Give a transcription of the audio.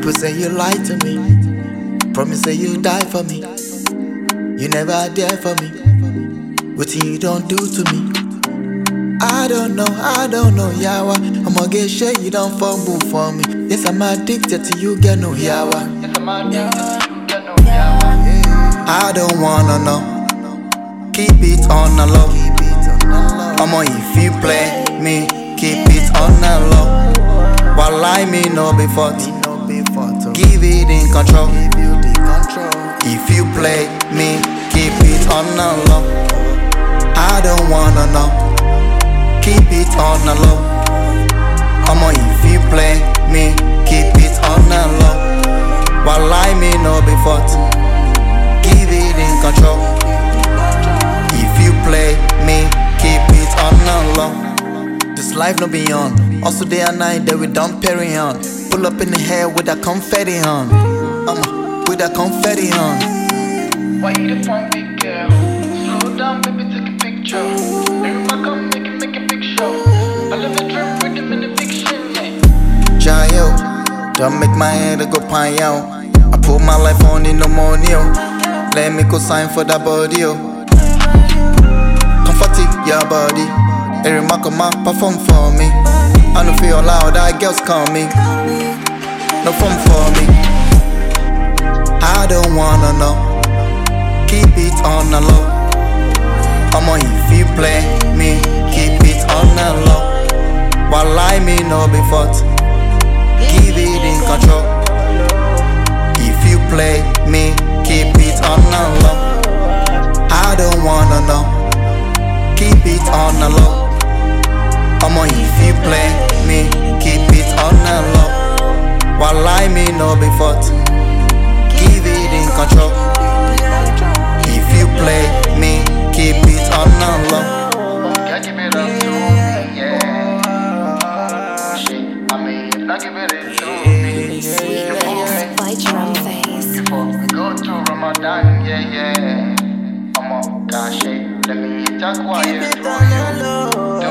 People say you lied to me, promise say you die for me. You never there for me. What you don't do to me? I don't know, yawa. I'ma get shit, you don't fumble for me. Yes, I'm addicted to you, get no yawa. Yes, I'm addicted to you, get no yawa. I don't wanna know. Keep it on the low. I'ma if you play me, keep it on the low. While I me no be fought, give it in control. If you play me, keep it on the low. I don't wanna know. Keep it on the low. I'ma if you play me, keep it on the low. While I me no be fought, give it in control. If you play me, keep it on the low. This life no be on. Also day and night that we don't carry on. Pull up in the hair with that confetti on. With that confetti on. Why you the phone, big girl? Slow down, baby, take a picture. Everybody come make a big show. I live a dream with them in the fiction, yeah. Jayo, don't make my head go pine out. I put my life on in no money, oh. Let me go sign for that body, oh. Comfort your body. Every mark perform for me. I don't feel loud, that girls call me. No fun for me. I don't wanna know. Keep it on the low. I'ma if you play me, keep it on the low. While I me no be fought, give it in control. If you play me, keep it on the low. I don't wanna know. Keep it on the low. I'ma if you play me, keep it on the low. While I me no be fought, give it in control. If you play me, keep it on the low. Can't give it up to me, yeah. Shit, I mean, not give it to me. Sweet mix by Drumface. Before we go to Ramadan, yeah. Come on, gosh, let me talk while you do you.